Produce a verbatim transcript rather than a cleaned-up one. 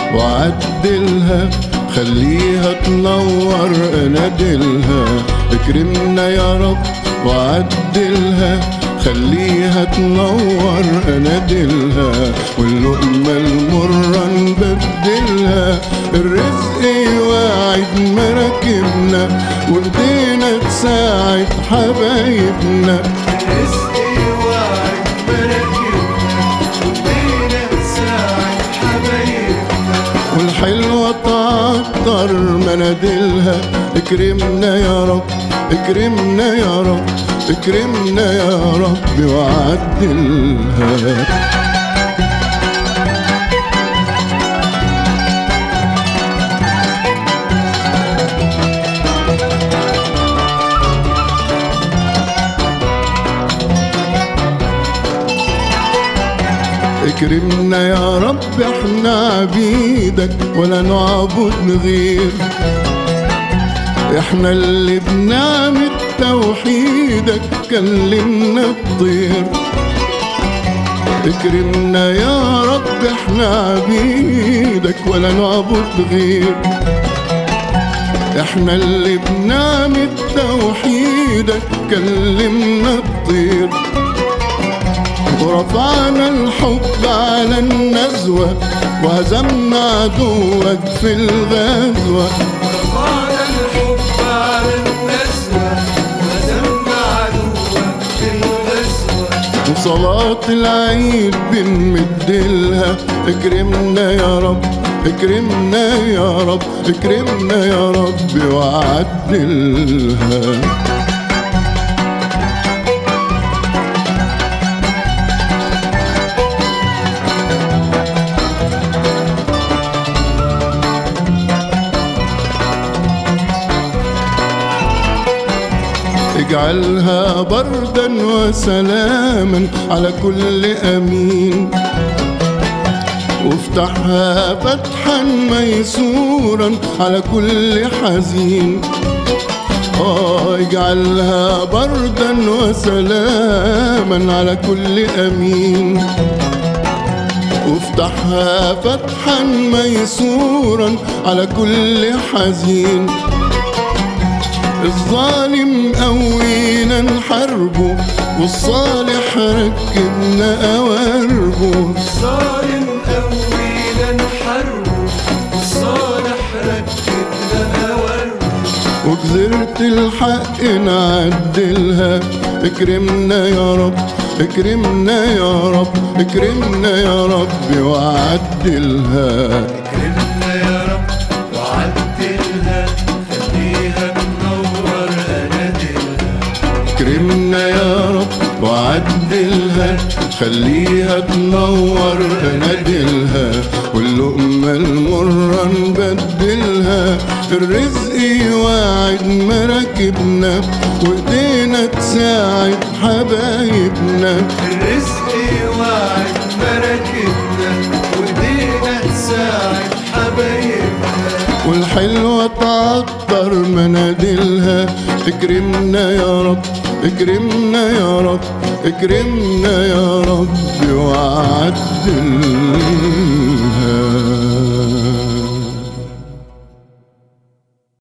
وعدلها، خليها تنور انادلها. اكرمنا يا رب وعدلها، خليها تنور انادلها. واللقمة المرة نبدلها، الرزق واعد مراكبنا، وايدينا تساعد حبايبنا. الرزق واعد مراكبنا، وايدينا تساعد حبايبنا. والحلوة تعطر منادلها. اكرمنا يا رب، اكرمنا يا رب، اكرمنا يا رب وعدلها. اكرمنا يا رب، احنا عبيدك ولا نعبد غير، احنا اللي بنعمة توحيدك كلمنا الطير. اكرمنا يا رب، احنا عبيدك ولا نعبد غير، احنا اللي بنعمة توحيدك كلمنا الطير. ورفعنا الحب على النزوة، وهزمنا عدوك في الغزوة. ورفعنا الحب على النزوة، وهزمنا عدوك في الغزوة. وصلاة العيد بنمدلها. اكرمنا يا رب، اكرمنا يا رب، اكرمنا يا رب وعدلها. اجعلها بردا وسلاما على كل أمين، وافتحها فتحا ميسورا على كل حزين. آه اجعلها بردا وسلاما على كل أمين، وافتحها فتحا ميسورا على كل حزين. الظالم قوينا نحاربه، والصالح ركبنا قواربه. الظالم قوينا نحاربه، والصالح ركبنا قواربه. وجزيرة الحق نعدلها. اكرمنا يا رب، اكرمنا يا رب، اكرمنا يا رب وعدلها. اكرمنا يا رب وعدلها، خليها تنور انادلها. اكرمنا يا رب وعدلها، خليها تنور انادلها. واللقمة المرة نبدلها، الرزق واعد مراكبنا، وايدينا تساعد حبايبنا. الرزق واعد مراكبنا، وايدينا تساعد حبايبنا. والحلوة تعطر منادلها. اكرمنا يا رب، اكرمنا يا رب، اكرمنا يا رب وعدلها.